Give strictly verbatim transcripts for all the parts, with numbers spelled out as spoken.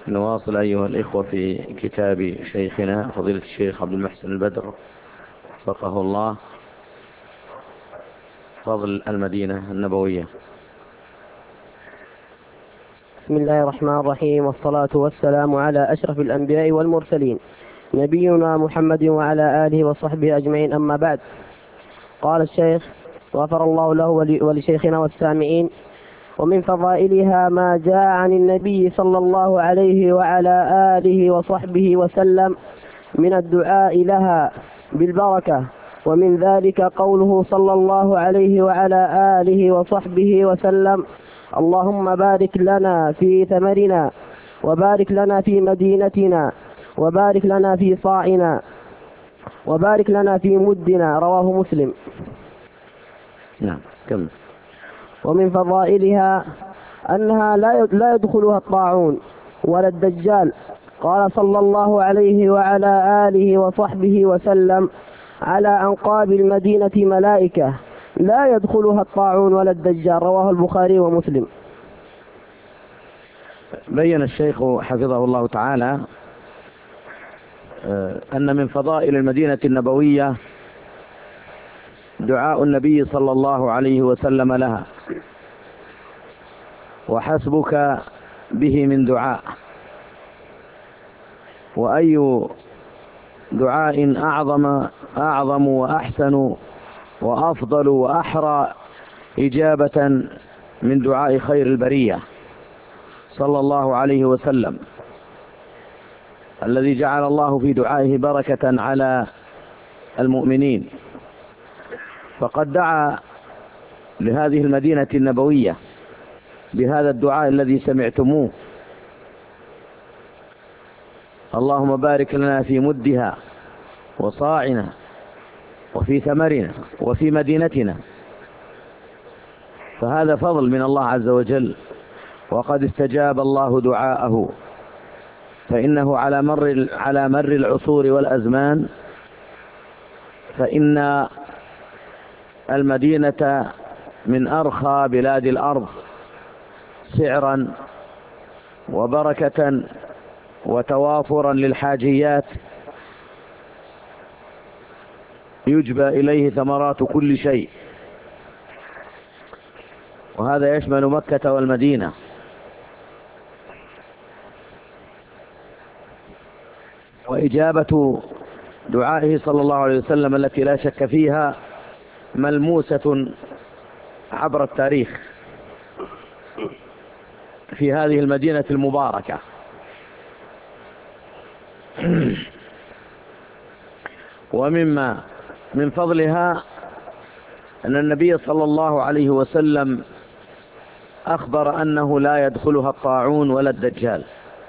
نواصل أيها الإخوة في كتاب شيخنا فضيلة الشيخ عبد المحسن البدر وفقه الله، فضل المدينة النبوية. بسم الله الرحمن الرحيم، والصلاة والسلام على أشرف الأنبياء والمرسلين نبينا محمد وعلى آله وصحبه أجمعين، أما بعد. قال الشيخ غفر الله له ولشيخنا والسامعين: ومن فضائلها ما جاء عن النبي صلى الله عليه وعلى آله وصحبه وسلم من الدعاء لها بالبركة، ومن ذلك قوله صلى الله عليه وعلى آله وصحبه وسلم: اللهم بارك لنا في ثمرنا، وبارك لنا في مدينتنا، وبارك لنا في صاعنا، وبارك لنا في مدنا. رواه مسلم. نعم، كم. ومن فضائلها أنها لا يدخلها الطاعون ولا الدجال. قال صلى الله عليه وعلى آله وصحبه وسلم: على أنقاب المدينة ملائكة لا يدخلها الطاعون ولا الدجال. رواه البخاري ومسلم. بين الشيخ حفظه الله تعالى أن من فضائل المدينة النبوية دعاء النبي صلى الله عليه وسلم لها: وحسبك به من دعاء. وأي دعاء أعظم أعظم وأحسن وأفضل وأحرى إجابة من دعاء خير البرية صلى الله عليه وسلم، الذي جعل الله في دعائه بركة على المؤمنين. فقد دعا لهذه المدينة النبوية بهذا الدعاء الذي سمعتموه: اللهم بارك لنا في مدها وصاعنا وفي ثمرنا وفي مدينتنا. فهذا فضل من الله عز وجل، وقد استجاب الله دعاءه، فإنه على مر على مر العصور والأزمان فإن المدينة من أرخى بلاد الأرض سعرا وبركة وتوافرا للحاجيات، يجبى إليه ثمرات كل شيء، وهذا يشمل مكة والمدينة. وإجابة دعائه صلى الله عليه وسلم التي لا شك فيها ملموسة عبر التاريخ في هذه المدينة المباركة. ومما من فضلها أن النبي صلى الله عليه وسلم أخبر أنه لا يدخلها الطاعون ولا الدجال،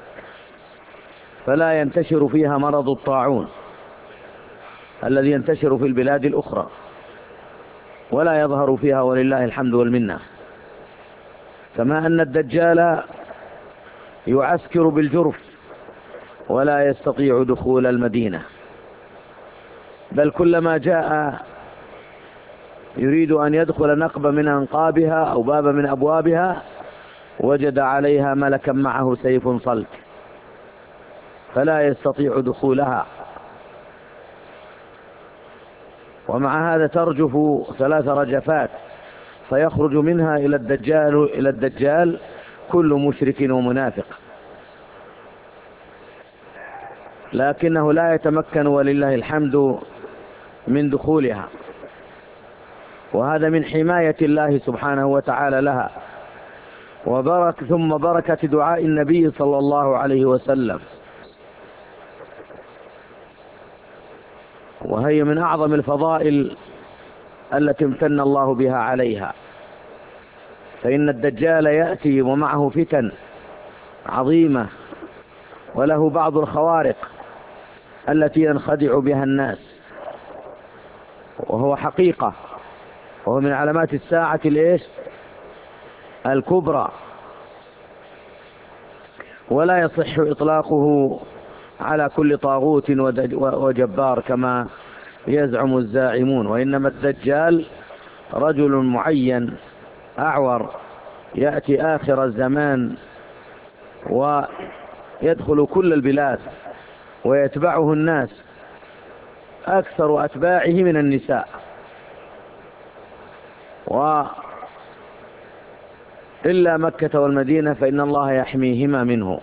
فلا ينتشر فيها مرض الطاعون الذي ينتشر في البلاد الأخرى، ولا يظهر فيها، ولله الحمد والمنة. كما أن الدجال يعسكر بالجرف ولا يستطيع دخول المدينة، بل كلما جاء يريد أن يدخل نقب من أنقابها أو باب من أبوابها وجد عليها ملكا معه سيف صلت فلا يستطيع دخولها. ومع هذا ترجف ثلاث رجفات فيخرج منها إلى الدجال إلى الدجال كل مشرك ومنافق، لكنه لا يتمكن ولله الحمد من دخولها، وهذا من حماية الله سبحانه وتعالى لها، وبرك ثم بركة دعاء النبي صلى الله عليه وسلم. وهي من أعظم الفضائل التي امتن الله بها عليها، فإن الدجال يأتي ومعه فتن عظيمة، وله بعض الخوارق التي ينخدع بها الناس، وهو حقيقة، وهو من علامات الساعة الإيش الكبرى، ولا يصح إطلاقه على كل طاغوت وجبار كما يزعم الزاعمون، وإنما الدجال رجل معين أعور يأتي آخر الزمان يدخل كل البلاد ويتبعه الناس، أكثر أتباعه من النساء، وإلا مكة والمدينة فإن الله يحميهما منه.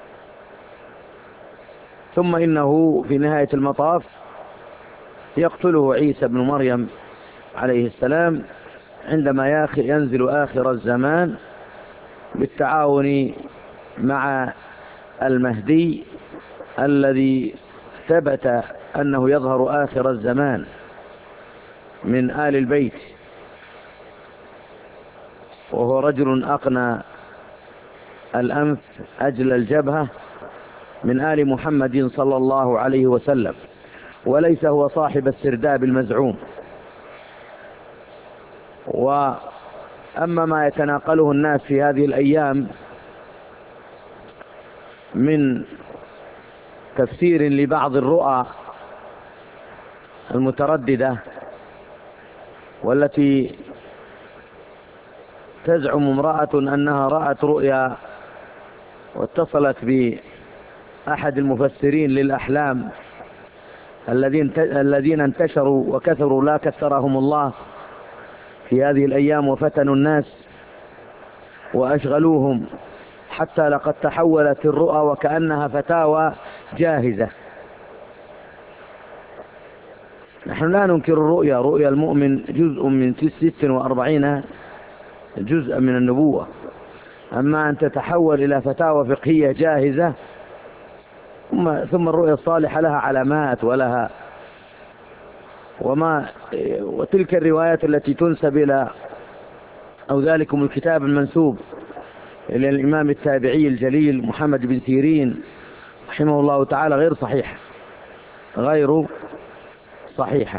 ثم إنه في نهاية المطاف يقتله عيسى بن مريم عليه السلام عندما ينزل آخر الزمان بالتعاون مع المهدي الذي ثبت أنه يظهر آخر الزمان من آل البيت، وهو رجل أقنى الأنف أجل الجبهة من آل محمد صلى الله عليه وسلم، وليس هو صاحب السرداب المزعوم. وأما ما يتناقله الناس في هذه الأيام من تفسير لبعض الرؤى المترددة والتي تزعم امرأة أنها رأت رؤيا واتصلت بأحد المفسرين للأحلام الذين الذين انتشروا وكثروا لا كثرهم الله في هذه الأيام وفتنوا الناس وأشغلوهم حتى لقد تحولت الرؤى وكأنها فتاوى جاهزة. نحن لا ننكر الرؤيا، رؤيا المؤمن جزء من ست وأربعين جزءا من النبوة، أما أن تتحول إلى فتاوى فقهية جاهزة ثم, ثم الرؤيا الصالحة لها علامات ولها وما وتلك الروايات التي تنسب إلى أو ذلكم الكتاب المنسوب إلى الإمام التابعي الجليل محمد بن سيرين رحمه الله تعالى غير صحيحة غير صحيحة.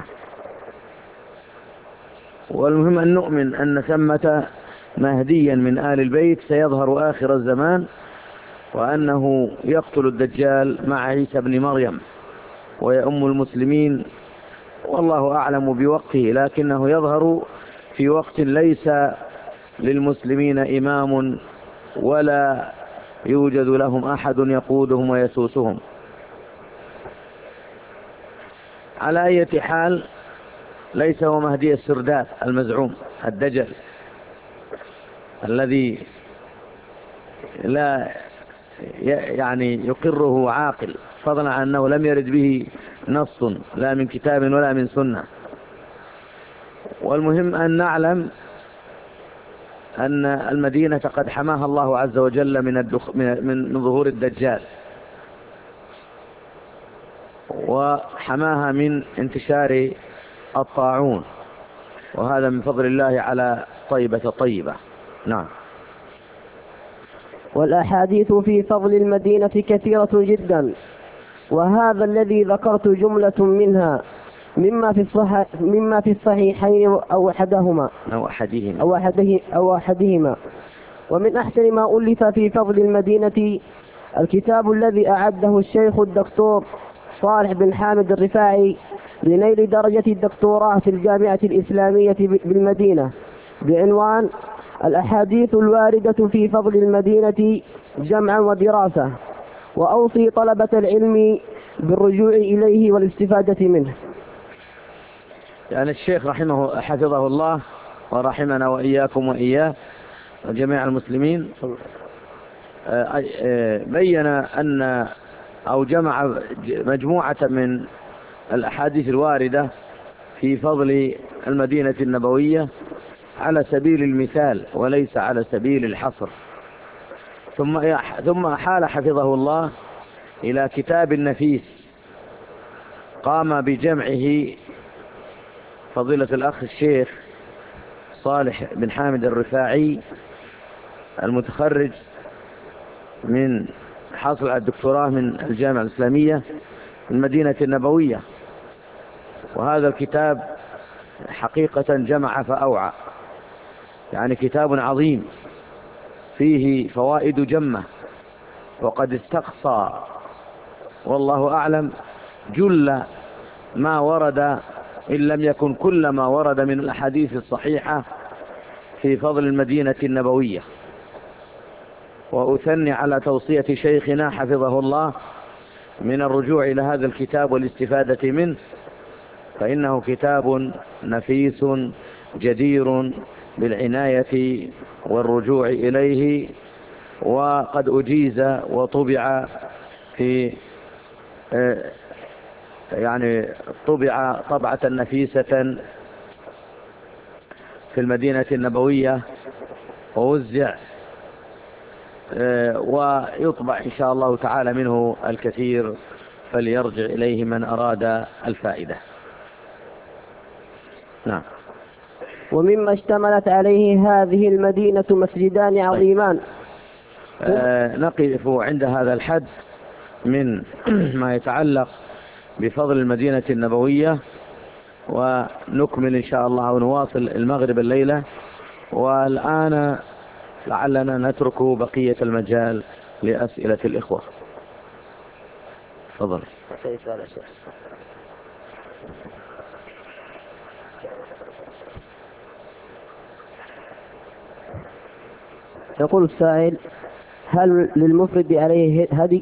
والمهم أن نؤمن أن ثمة مهديا من آل البيت سيظهر آخر الزمان، وأنه يقتل الدجال مع عيسى بن مريم ويؤم المسلمين، والله أعلم بوقته، لكنه يظهر في وقت ليس للمسلمين إمام ولا يوجد لهم أحد يقودهم ويسوسهم. على أي حال ليس هو مهدي السرداب المزعوم الدجل الذي لا يعني يقره عاقل، فضلا عن أنه لم يرد به نص لا من كتاب ولا من سنة. والمهم أن نعلم أن المدينة قد حماها الله عز وجل من, الدخ... من... من ظهور الدجال، وحماها من انتشار الطاعون، وهذا من فضل الله على طيبة طيبة. نعم. والأحاديث في فضل المدينة كثيرة جدا، وهذا الذي ذكرت جملة منها مما في الصح... مما في الصحيحين أو أحدهما أو أحدهما أو, أحده... أو أحدهما. ومن أحسن ما ألف في فضل المدينة الكتاب الذي أعده الشيخ الدكتور صالح بن حامد الرفاعي لنيل درجة الدكتوراه في الجامعة الإسلامية بالمدينة بعنوان الأحاديث الواردة في فضل المدينة جمعا ودراسة، وأوصي طلبة العلم بالرجوع إليه والاستفادة منه. يعني الشيخ رحمه حفظه الله ورحمنا وإياكم وإياه وجميع المسلمين بين أن أو جمع مجموعة من الأحاديث الواردة في فضل المدينة النبوية على سبيل المثال وليس على سبيل الحصر، ثم ثم حال حفظه الله إلى كتاب نفيس قام بجمعه فضيلة الأخ الشيخ صالح بن حامد الرفاعي المتخرج من حاصل على الدكتوراه من الجامعة الإسلامية المدينة النبوية. وهذا الكتاب حقيقة جمع فأوعى، يعني كتاب عظيم فيه فوائد جمة، وقد استقصى والله أعلم جل ما ورد إن لم يكن كل ما ورد من الأحاديث الصحيحة في فضل المدينة النبوية. وأثني على توصية شيخنا حفظه الله من الرجوع إلى هذا الكتاب والاستفادة منه، فإنه كتاب نفيس جدير بالعناية والرجوع إليه، وقد أجيز وطبع في يعني طبع طبعة نفيسة في المدينة النبوية، ووزع ويطبع إن شاء الله تعالى منه الكثير، فليرجع إليه من أراد الفائدة. نعم. ومما اشتملت عليه هذه المدينة مسجدان عظيمان. آه نقف عند هذا الحد من ما يتعلق بفضل المدينة النبوية، ونكمل إن شاء الله ونواصل المغرب الليلة. والآن لعلنا نترك بقية المجال لأسئلة الإخوة. تفضل. يقول السائل: هل للمفرد عليه هدي؟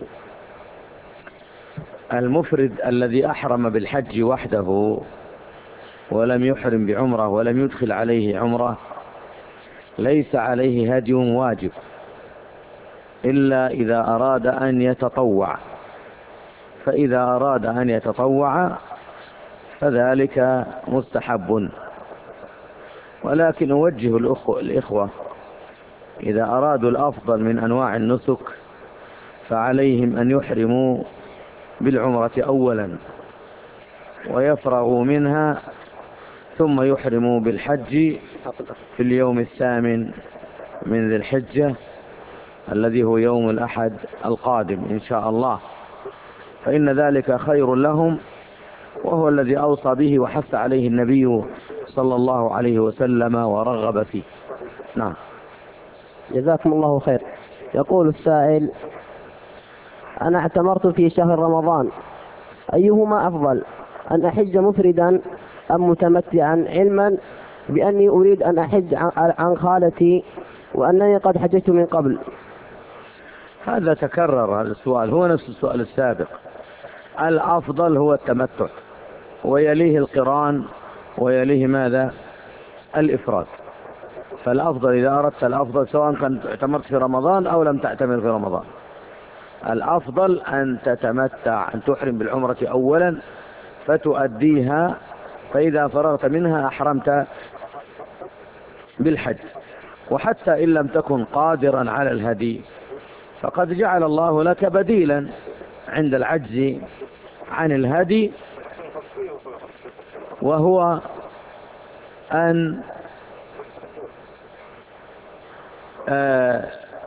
المفرد الذي أحرم بالحج وحده ولم يحرم بعمره ولم يدخل عليه عمره ليس عليه هدي واجب، إلا إذا أراد أن يتطوع، فإذا أراد أن يتطوع فذلك مستحب. ولكن أوجه الإخوة إذا أرادوا الأفضل من أنواع النسك فعليهم أن يحرموا بالعمرة أولا ويفرغوا منها، ثم يحرموا بالحج في اليوم الثامن من ذي الحجة الذي هو يوم الأحد القادم إن شاء الله، فإن ذلك خير لهم، وهو الذي أوصى به وحث عليه النبي صلى الله عليه وسلم ورغب فيه. نعم. جزاكم الله خير. يقول السائل: أنا اعتمرت في شهر رمضان، أيهما أفضل، أن أحج مفردا أم متمتعا، علما بأني أريد أن أحج عن خالتي وأنني قد حججت من قبل؟ هذا تكرر هذا السؤال، هو نفس السؤال السابق. الأفضل هو التمتع، ويليه القران، ويليه ماذا؟ الإفراد. فالأفضل إذا أردت الأفضل سواء كنت اعتمرت في رمضان أو لم تعتمر في رمضان، الأفضل أن تتمتع، أن تحرم بالعمرة أولا فتؤديها، فإذا فرغت منها أحرمت بالحج. وحتى إن لم تكن قادرا على الهدي فقد جعل الله لك بديلا عند العجز عن الهدي، وهو أن آه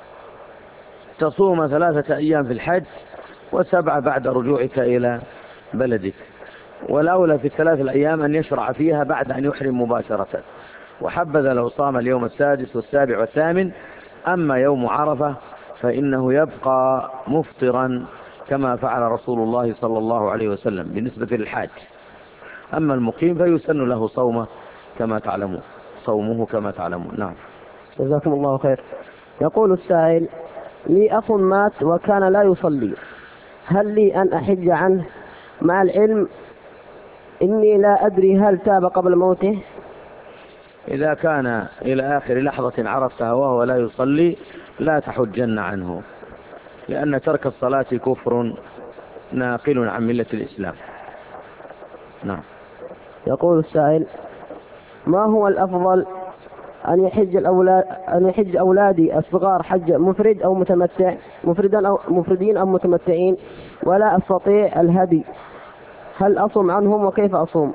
تصوم ثلاثة أيام في الحج وسبعة بعد رجوعك إلى بلدك، والأولى في الثلاث الأيام أن يشرع فيها بعد أن يحرم مباشرة، وحبذا لو صام اليوم السادس والسابع والثامن. أما يوم عرفة فإنه يبقى مفطرا كما فعل رسول الله صلى الله عليه وسلم بالنسبة للحاج. أما المقيم فيسن له صومه كما تعلمون صومه كما تعلمون. نعم. جزاكم الله خير. يقول السائل: لي أخ مات وكان لا يصلي، هل لي أن أحج عنه، مع العلم إني لا أدري هل تاب قبل موته؟ إذا كان إلى آخر لحظة عرفتها وهو لا يصلي لا تحجن عنه، لأن ترك الصلاة كفر ناقل عن ملة الإسلام. نعم. يقول السائل: ما هو الأفضل، أن يحج الأولاد أن يحج أولادي الصغار حج مفرد أو متمتع، مفردا أو مفردين أو متمتعين، ولا أستطيع الهدي، هل أصوم عنهم وكيف أصوم؟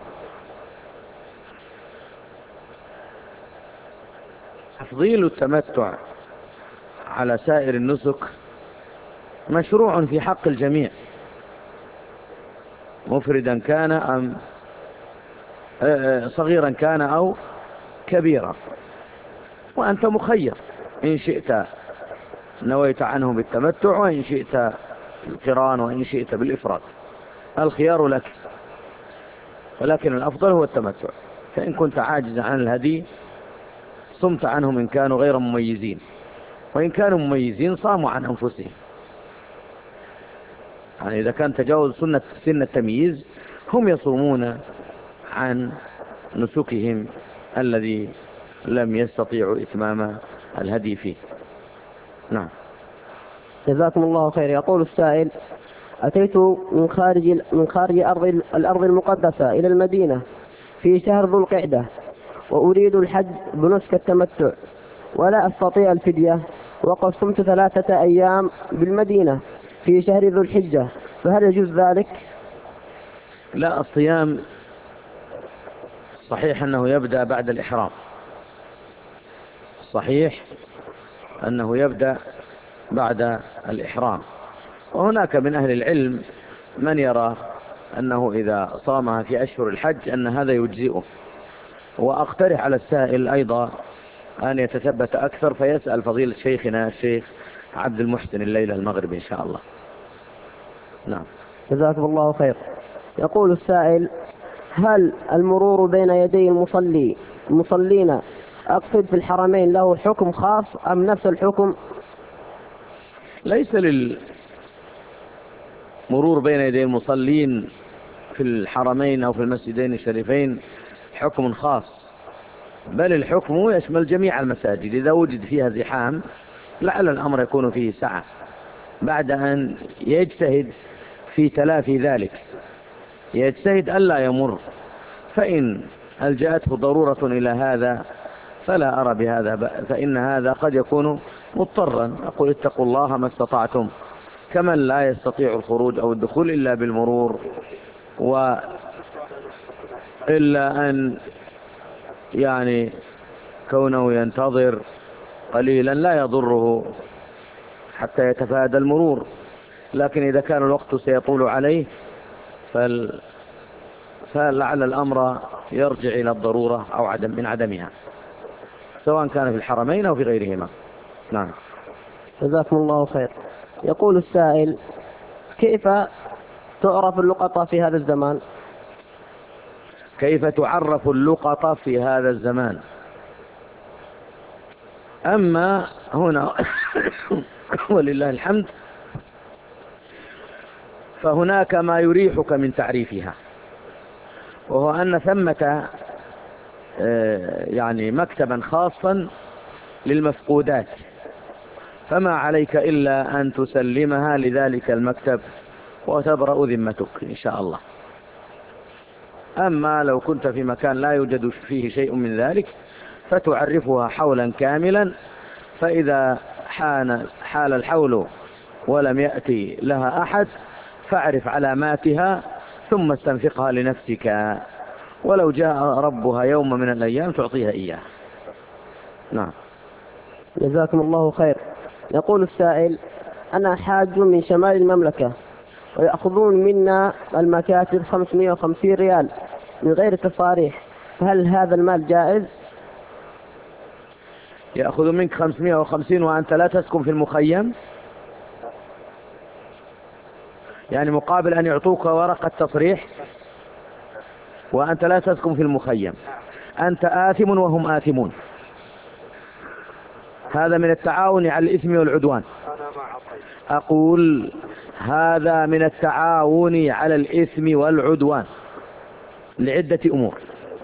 تفضيل التمتع على سائر النسك مشروع في حق الجميع، مفردا كان أم صغيرا كان أو كبيرا، وأنت مخير، إن شئت نويت عنه بالتمتع، وإن شئت القران، وإن شئت بالإفراد، الخيار لك، ولكن الأفضل هو التمتع. فإن كنت عاجزا عن الهدي صمت عنهم إن كانوا غير مميزين، وإن كانوا مميزين صاموا عن أنفسهم. يعني إذا كان تجاوز سنة سن التمييز هم يصومون عن نسكهم الذي لم يستطيعوا إتمام الهدي فيه. نعم. جزاكم الله خير. يقول السائل: أتيت من خارج من خارج أرض الأرض المقدسة إلى المدينة في شهر ذو القعدة، وأريد الحج بنسك التمتع ولا أستطيع الفدية، وقد صمت ثلاثة أيام بالمدينة في شهر ذو الحجة، فهل يجوز ذلك؟ لا، الصيام صحيح أنه يبدأ بعد الإحرام، صحيح أنه يبدأ بعد الإحرام، وهناك من أهل العلم من يرى أنه إذا صامها في أشهر الحج أن هذا يجزئه. وأقترح على السائل أيضا أن يتثبت أكثر فيسأل فضيلة شيخنا الشيخ عبد المحسن الليلة المغرب إن شاء الله. نعم. جزاكم الله خير. يقول السائل: هل المرور بين يدي المصلي المصلين أقصد في الحرمين له حكم خاص أم نفس الحكم؟ ليس للمرور بين يدي المصلين في الحرمين أو في المسجدين الشريفين حكم خاص، بل الحكم يشمل جميع المساجد. إذا وجد فيها زحام لعل الأمر يكون فيه سعة بعد أن يجتهد في تلافي ذلك، يجتهد ألا يمر، فإن ألجأته ضرورة إلى هذا فلا أرى بهذا، فإن هذا قد يكون مضطرا. أقول: اتقوا الله ما استطعتم، كمن لا يستطيع الخروج أو الدخول إلا بالمرور، وإلا أن يعني كونه ينتظر قليلا لا يضره حتى يتفادى المرور. لكن إذا كان الوقت سيطول عليه فل... فلعل الأمر يرجع إلى الضرورة أو عدم من عدمها، سواء كان في الحرمين أو في غيرهما. نعم. جزاكم الله خير. يقول السائل: كيف تعرف اللقطة في هذا الزمان؟ كيف تعرف اللقطة في هذا الزمان؟ أما هنا ولله الحمد فهناك ما يريحك من تعريفها، وهو أن ثمة يعني مكتبا خاصا للمفقودات، فما عليك إلا أن تسلمها لذلك المكتب وتبرأ ذمتك إن شاء الله. أما لو كنت في مكان لا يوجد فيه شيء من ذلك فتعرفها حولا كاملا، فإذا حان حال الحول ولم يأتي لها أحد فاعرف علاماتها ثم استنفقها لنفسك، ولو جاء ربها يوم من الأيام تعطيها إياه. نعم. جزاكم الله خير. يقول السائل: أنا حاج من شمال المملكة ويأخذون منا المكاتب خمسمائة وخمسين ريال من غير تصاريح، فهل هذا المال جائز؟ يأخذ منك خمسمائة وخمسين وأنت لا تسكن في المخيم، يعني مقابل أن يعطوك ورقة تصريح وأنت لا تسكن في المخيم، أنت آثم وهم آثمون. هذا من التعاون على الإثم والعدوان. أقول هذا من التعاون على الإثم والعدوان لعدة أمور.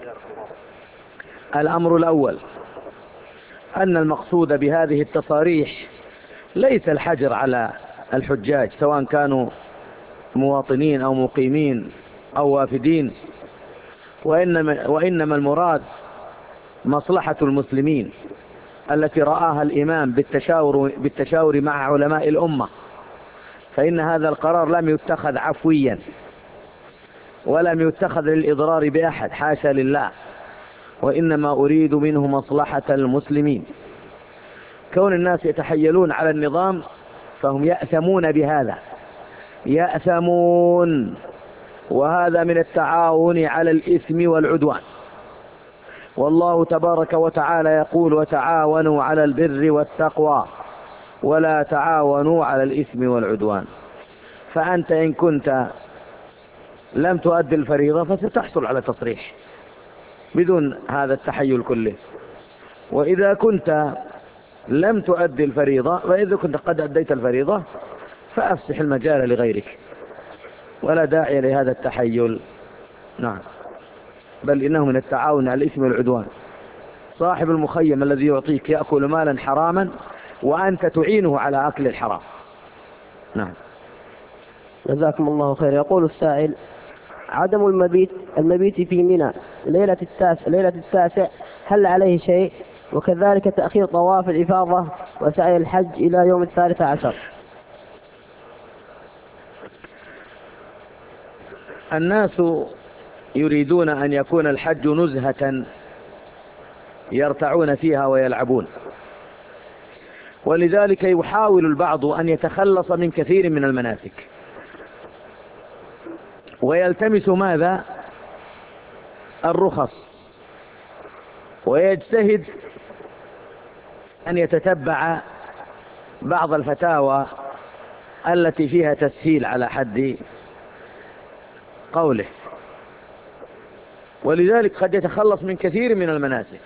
الأمر الأول أن المقصود بهذه التصاريح ليس الحجر على الحجاج سواء كانوا مواطنين أو مقيمين أو وافدين، وإنما, وإنما المراد مصلحة المسلمين التي رآها الإمام بالتشاور, بالتشاور مع علماء الأمة، فإن هذا القرار لم يتخذ عفويا ولم يتخذ للإضرار بأحد، حاشا لله، وإنما أريد منه مصلحة المسلمين. كون الناس يتحيلون على النظام فهم يأثمون بهذا، يأثمون، وهذا من التعاون على الإثم والعدوان. والله تبارك وتعالى يقول: وتعاونوا على البر والتقوى ولا تعاونوا على الإثم والعدوان. فأنت إن كنت لم تؤدي الفريضة فستحصل على تصريح بدون هذا التحيل كله، وإذا كنت لم تؤدي الفريضة، وإذا كنت قد أديت الفريضة فأفسح المجال لغيرك، ولا داعي لهذا التحيل. نعم، بل إنه من التعاون على الإثم والعدوان. صاحب المخيم الذي يعطيك يأكل مالا حراما وأنت تعينه على أكل الحرام. نعم. جزاكم الله خير. يقول السائل: عدم المبيت المبيت في منى ليلة التاسع ليلة التاسع هل عليه شيء؟ وكذلك تأخير طواف الإفاضة وسعي الحج إلى يوم الثالث عشر. الناس يريدون أن يكون الحج نزهة يرتعون فيها ويلعبون، ولذلك يحاول البعض أن يتخلص من كثير من المناسك، ويلتمس ماذا؟ الرخص، ويجتهد أن يتتبع بعض الفتاوى التي فيها تسهيل على حد قوله، ولذلك قد يتخلص من كثير من المناسك.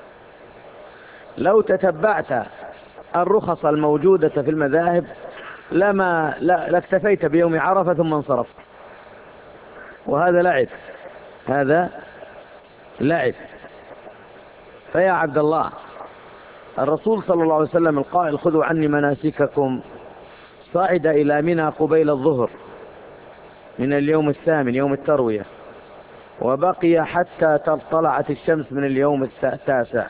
لو تتبعت الرخص الموجودة في المذاهب لما لاكتفيت بيوم عرفة ثم انصرفت، وهذا لعب، هذا لعب. فيا عبد الله، الرسول صلى الله عليه وسلم القائل: خذوا عني مناسككم، صعد إلى منى قبيل الظهر من اليوم الثامن يوم التروية، وبقي حتى طلعت الشمس من اليوم التاسع،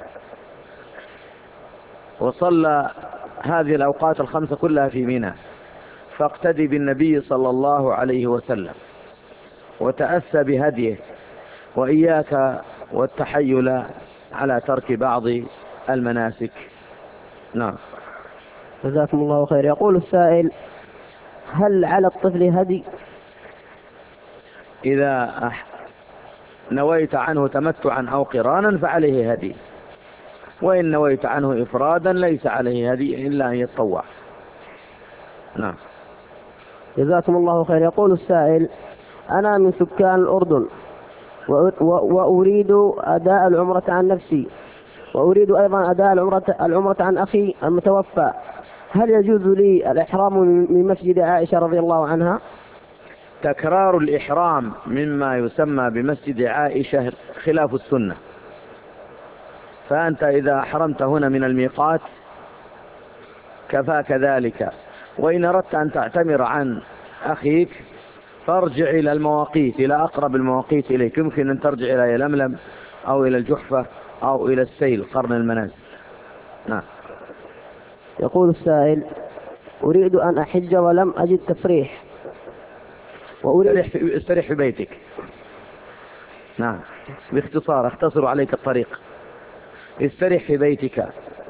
وصلى هذه الأوقات الخمسة كلها في منى. فاقتدي بالنبي صلى الله عليه وسلم وتأسى بهديه، وإياك والتحيل على ترك بعض المناسك. نعم. جزاكم الله خير. يقول السائل: هل على الطفل هدي؟ إذا نويت عنه تمتعا أو قرانا فعليه هدي، وإن نويت عنه إفرادا ليس عليه هدي إلا أن يتطوع. نعم. جزاكم الله خير. يقول السائل: أنا من سكان الأردن وأريد أداء العمرة عن نفسي، وأريد أيضا أداء العمرة, العمرة عن أخي المتوفى، هل يجوز لي الإحرام من مسجد عائشة رضي الله عنها؟ تكرار الإحرام مما يسمى بمسجد عائشة خلاف السنة، فأنت إذا أحرمت هنا من الميقات كفاك ذلك، وإن أردت أن تعتمر عن أخيك فارجع إلى المواقيت، إلى أقرب المواقيت إليك، يمكن أن ترجع إلى يلملم أو إلى الجحفة أو إلى السيل قرن المنازل. نعم. يقول السائل: أريد أن أحج ولم أجد تصريح، وأريد في استريح في بيتك. نعم، باختصار اختصر عليك الطريق، استريح في بيتك،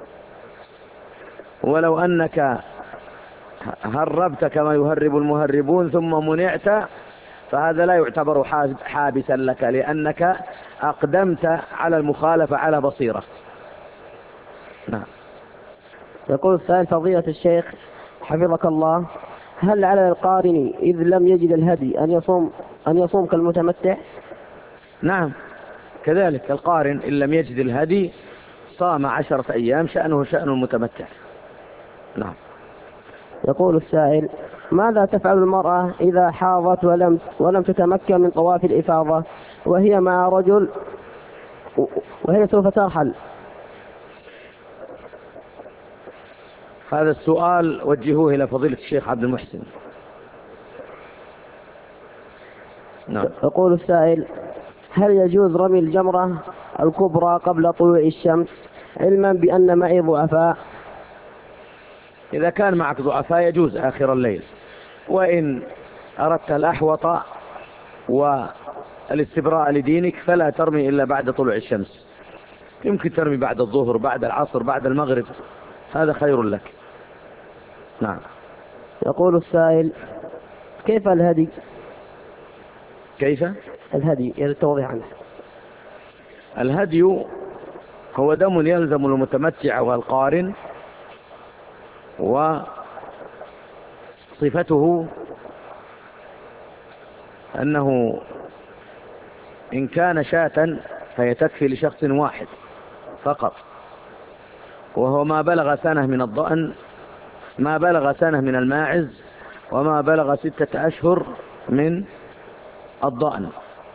ولو أنك هربت كما يهرب المهربون ثم منعت فهذا لا يعتبر حابسا لك، لأنك أقدمت على المخالفة على بصيرة. نعم. يقول السائل: فضيلة الشيخ حفظك الله، هل على القارن إذ لم يجد الهدي أن يصوم أن يصوم كالمتمتع؟ نعم، كذلك القارن إن لم يجد الهدي صام عشرة أيام، شأنه شأن المتمتع. نعم. يقول السائل: ماذا تفعل المرأة إذا حاضت ولم ولم تتمكن من طواف الإفاضة وهي مع رجل وهي سوف ترحل؟ هذا السؤال وجهوه إلى فضيلة الشيخ عبد المحسن. نعم. يقول السائل: هل يجوز رمي الجمرة الكبرى قبل طلوع الشمس علما بأن معي ضعفاء؟ إذا كان معك ضعفاء يجوز آخر الليل، وإن أردت الأحوط والاستبراء لدينك فلا ترمي إلا بعد طلوع الشمس، يمكن ترمي بعد الظهر، بعد العصر، بعد المغرب، هذا خير لك. نعم. يقول السائل: كيف الهدي؟ كيف الهدي يتوضح عنه. الهدي هو دم يلزم المتمتع والقارن، وصفته أنه إن كان شاة فهي تكفي لشخص واحد فقط، وهو ما بلغ سنة من الضأن، ما بلغ سنة من الماعز، وما بلغ ستة أشهر من الضأن،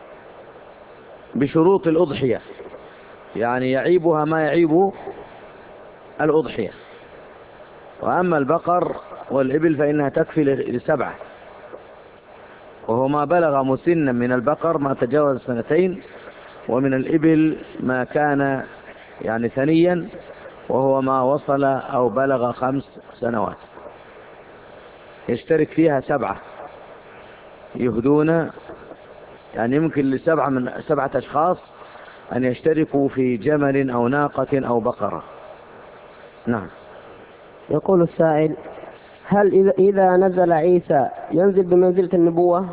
بشروط الأضحية، يعني يعيبها ما يعيب الأضحية. وأما البقر والإبل فإنها تكفي لسبعة، وهو ما بلغ مسنا من البقر ما تجاوز سنتين، ومن الإبل ما كان يعني ثنيا، وهو ما وصل أو بلغ خمس سنوات. يشترك فيها سبعة يهدون، يعني يمكن لسبعة من سبعة أشخاص أن يشتركوا في جمل أو ناقة أو بقرة. نعم. يقول السائل: هل إذا- إذا نزل عيسى ينزل بمنزلة النبوة؟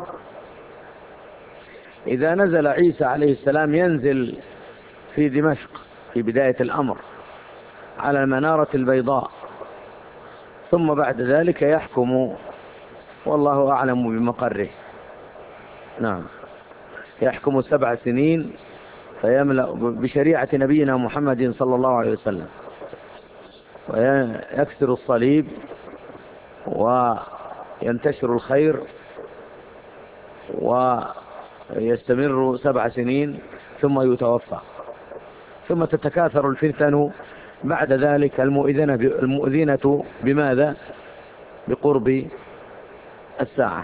إذا نزل عيسى عليه السلام ينزل في دمشق في بداية الأمر على المنارة البيضاء، ثم بعد ذلك يحكم، والله أعلم بمقره. نعم، يحكم سبع سنين فيملأ بشريعة نبينا محمد صلى الله عليه وسلم، ويكسر الصليب وينتشر الخير ويستمر سبع سنين ثم يتوفى، ثم تتكاثر الفتن بعد ذلك المؤذنة المؤذنة بماذا؟ بقرب الساعة.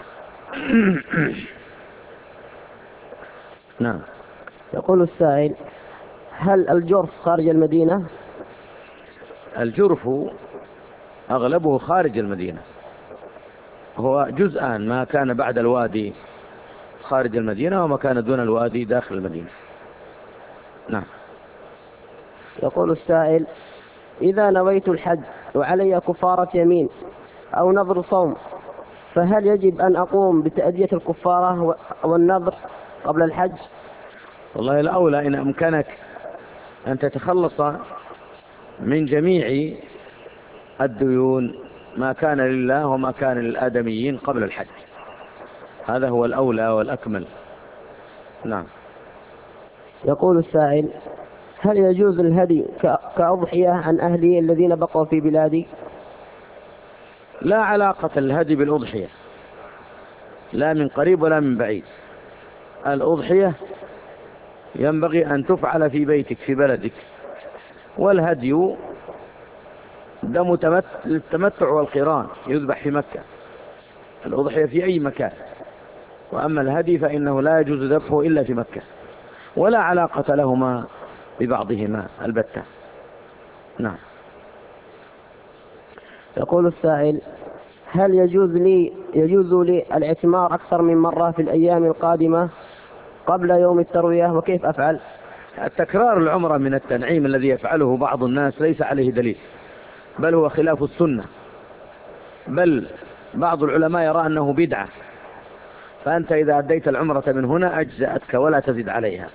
نعم. يقول السائل: هل الجرف خارج المدينة؟ الجرف أغلبه خارج المدينة، هو جزءان، ما كان بعد الوادي خارج المدينة، وما كان دون الوادي داخل المدينة. نعم. يقول السائل: إذا نويت الحج وعلي كفارة يمين أو نذر صوم، فهل يجب أن أقوم بتأدية الكفارة والنذر قبل الحج؟ والله الأولى إن أمكنك أن تتخلص من جميع الديون، ما كان لله وما كان للآدميين قبل الحج، هذا هو الأولى والأكمل. نعم. يقول السائل: هل يجوز الهدي كأضحية عن أهلي الذين بقوا في بلادي؟ لا علاقة الهدي بالأضحية، لا من قريب ولا من بعيد. الأضحية ينبغي أن تفعل في بيتك في بلدك، والهدي دم التمتع والقران يذبح في مكة، الأضحية في أي مكان، وأما الهدي فإنه لا يجوز ذبحه إلا في مكة، ولا علاقة لهما ببعضهما البتة. نعم. يقول السائل: هل يجوز لي يجوز لي الاعتمار أكثر من مرة في الأيام القادمة قبل يوم التروية، وكيف أفعل؟ التكرار العمرة من التنعيم الذي يفعله بعض الناس ليس عليه دليل، بل هو خلاف السنة، بل بعض العلماء يرى أنه بدعة، فأنت إذا أديت العمرة من هنا أجزأتك ولا تزد عليها.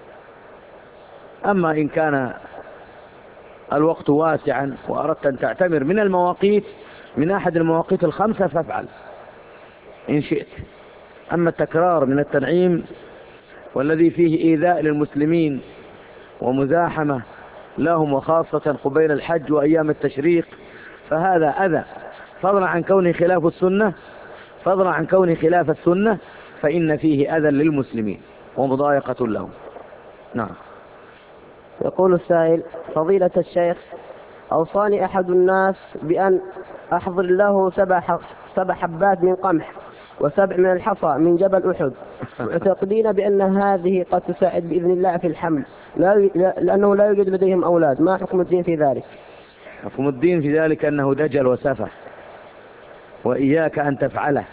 أما إن كان الوقت واسعا وأردت أن تعتمر من المواقيت من أحد المواقيت الخمسة فافعل إن شئت. أما التكرار من التنعيم والذي فيه إيذاء للمسلمين ومزاحمة لهم، وخاصة قبيل الحج وأيام التشريق، فهذا أذى، فضلا عن كونه خلاف السنة فضلا عن كونه خلاف السنة فإن فيه أذى للمسلمين ومضايقة لهم. نعم. يقول السائل: فضيلة الشيخ، أوصاني أحد الناس بأن أحضر له سبع سبع حبات من قمح وسبع من الحصى من جبل أحد، معتقدين بأن هذه قد تساعد بإذن الله في الحمل، لا لأنه لا يوجد لديهم أولاد، ما حكم الدين في ذلك؟ حكم الدين في ذلك أنه دجل وسفه، وإياك أن تفعله،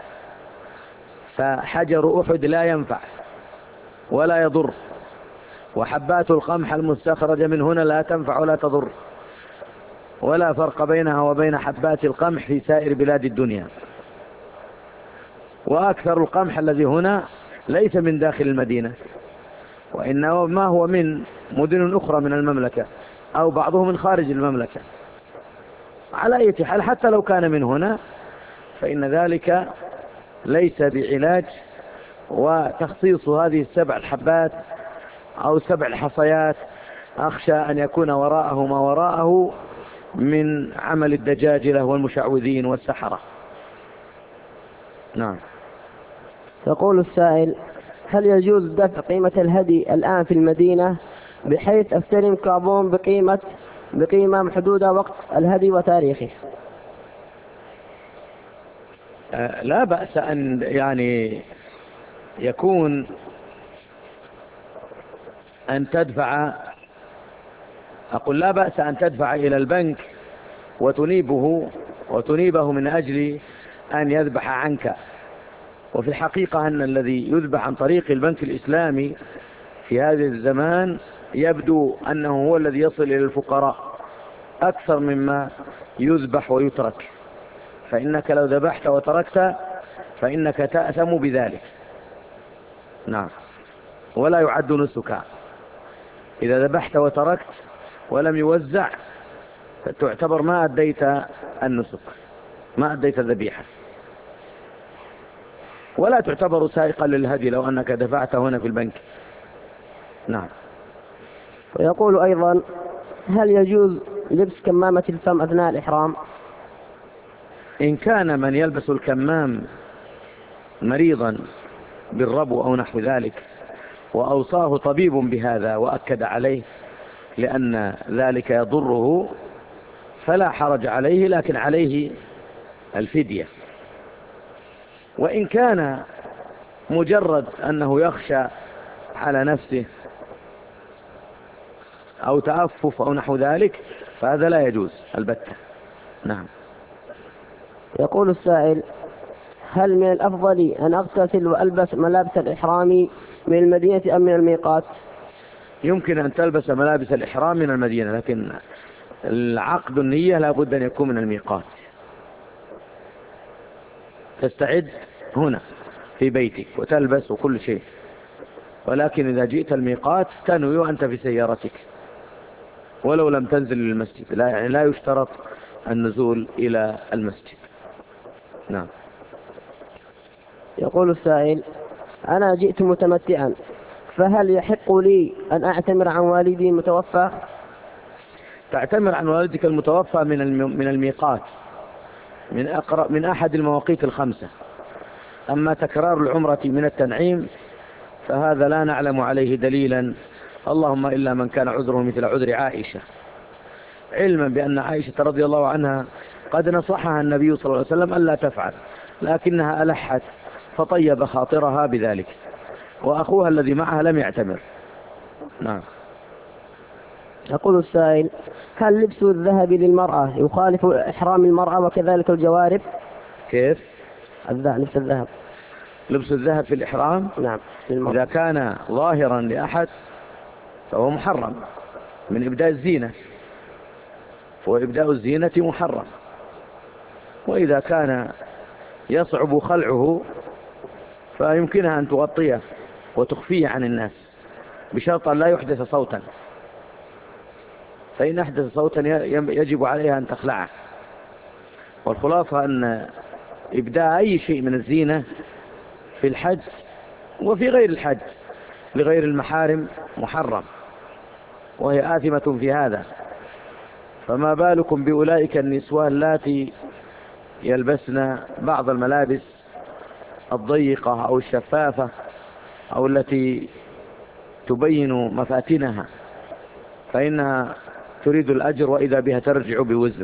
فحجر أحد لا ينفع ولا يضر، وحبات القمح المستخرجة من هنا لا تنفع ولا تضر، ولا فرق بينها وبين حبات القمح في سائر بلاد الدنيا. وأكثر القمح الذي هنا ليس من داخل المدينة، وإنما هو من مدن أخرى من المملكة، أو بعضه من خارج المملكة. على أي حال حتى لو كان من هنا فإن ذلك ليس بعلاج، وتخصيص هذه السبع الحبات أو سبع الحصيات أخشى أن يكون وراءه ما وراءه من عمل الدجاجلة والمشعوذين والسحرة. نعم. يقول السائل: هل يجوز دفع قيمة الهدي الآن في المدينة بحيث أستلم كابون بقيمة بقيمة محدودة وقت الهدي وتاريخه؟ آه لا بأس أن يعني يكون أن تدفع، أقول لا بأس أن تدفع إلى البنك وتنيبه وتنيبه من أجل أن يذبح عنك. وفي الحقيقة أن الذي يذبح عن طريق البنك الإسلامي في هذا الزمان يبدو أنه هو الذي يصل إلى الفقراء أكثر مما يذبح ويترك، فإنك لو ذبحت وتركت فإنك تأثم بذلك. نعم. ولا يعد نسكا إذا ذبحت وتركت ولم يوزع، تعتبر ما أديت النسك، ما أديت الذبيحة، ولا تعتبر سائقا للهدي لو أنك دفعت هنا في البنك. نعم. ويقول أيضا: هل يجوز لبس كمامة الفم أثناء الإحرام؟ إن كان من يلبس الكمام مريضا بالربو أو نحو ذلك وأوصاه طبيب بهذا وأكد عليه لأن ذلك يضره فلا حرج عليه، لكن عليه الفدية. وإن كان مجرد أنه يخشى على نفسه أو تأفف أو نحو ذلك فهذا لا يجوز البتة. نعم. يقول السائل: هل من الأفضل أن أغتسل وألبس ملابس الإحرام من المدينة أم من الميقات؟ يمكن أن تلبس ملابس الإحرام من المدينة، لكن العقد النية لا بد أن يكون من الميقات. تستعد هنا في بيتك وتلبس وكل شيء، ولكن إذا جئت الميقات تنوي وأنت في سيارتك ولو لم تنزل للمسجد، لا يعني لا يشترط النزول إلى المسجد. نعم. يقول السائل: أنا جئت متمتعا، فهل يحق لي أن أعتمر عن والدي المتوفى؟ تعتمر عن والدك المتوفى من من الميقات، من أقرب من أحد المواقيت الخمسة. أما تكرار العمرة من التنعيم فهذا لا نعلم عليه دليلا، اللهم إلا من كان عذره مثل عذر عائشة، علما بأن عائشة رضي الله عنها قد نصحها النبي صلى الله عليه وسلم ألا تفعل، لكنها ألحت فطيب خاطرها بذلك، وأخوها الذي معها لم يعتمر. نعم. يقول السائل: هل لبس الذهب للمرأة يخالف إحرام المرأة وكذلك الجوارب؟ كيف؟ لبس الذهب لبس الذهب في الإحرام؟ نعم. إذا كان ظاهرا لأحد فهو محرم من إبداء الزينة، وإبداء الزينة محرم. وإذا كان يصعب خلعه فيمكنها أن تغطيه وتخفيه عن الناس بشرط لا يحدث صوتا، فإن أحدث صوتا يجب عليها أن تخلعه. والخلاصة أن إبداء أي شيء من الزينة في الحج وفي غير الحج لغير المحارم محرم، وهي آثمة في هذا، فما بالكم بأولئك النسوان اللاتي يلبسن بعض الملابس الضيقة أو الشفافة أو التي تبين مفاتنها، فإنها تريد الأجر وإذا بها ترجع بوزر.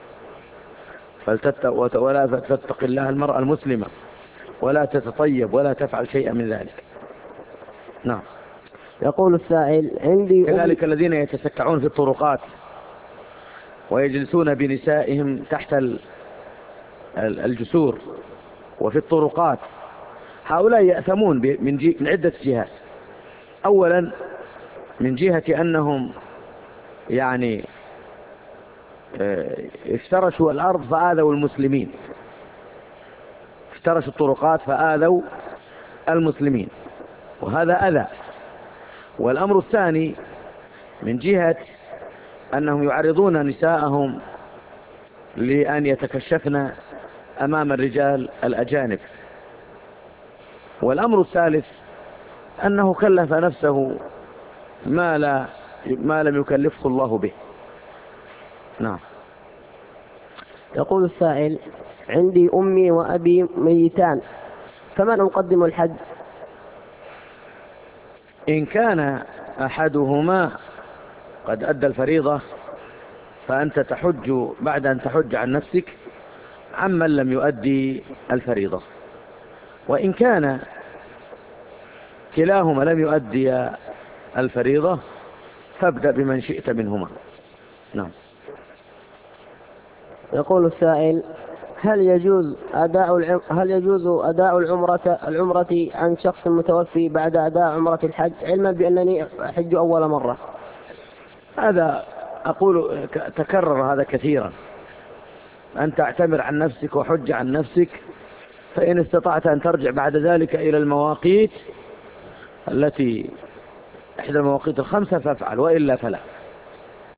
فلتتق ولا تتق الله المرأة المسلمة ولا تتطيب ولا تفعل شيئا من ذلك. نعم. يقول السائل: عندي كذلك الذين يتسكعون في الطرقات ويجلسون بنسائهم تحت الجسور وفي الطرقات، هؤلاء يأثمون من, من عدة جهات. أولا من جهة أنهم يعني افترشوا الأرض فآذوا المسلمين، افترشوا الطرقات فآذوا المسلمين، وهذا أذى. والأمر الثاني من جهة أنهم يعرضون نساءهم لأن يتكشفن أمام الرجال الأجانب. والأمر الثالث أنه كلف نفسه ما, لا ما لم يكلفه الله به. نعم. يقول السائل: عندي أمي وأبي ميتان، فمن أقدم الحج؟ إن كان أحدهما قد أدى الفريضة فأنت تحج بعد أن تحج عن نفسك عمن لم يؤدي الفريضة، وإن كان كلاهما لم يؤدي الفريضة فابدأ بمن شئت منهما. نعم. يقول السائل: هل يجوز أداء العم... هل يجوز أداء العمرة العمرة عن شخص متوفي بعد أداء عمرة الحج، علما بأنني أحج أول مرة؟ هذا أقول تكرر هذا كثيرا، أن تعتمر عن نفسك وحج عن نفسك، فإن استطعت أن ترجع بعد ذلك إلى المواقيت التي إحدى المواقيت الخمسة فافعل، وإلا فلا.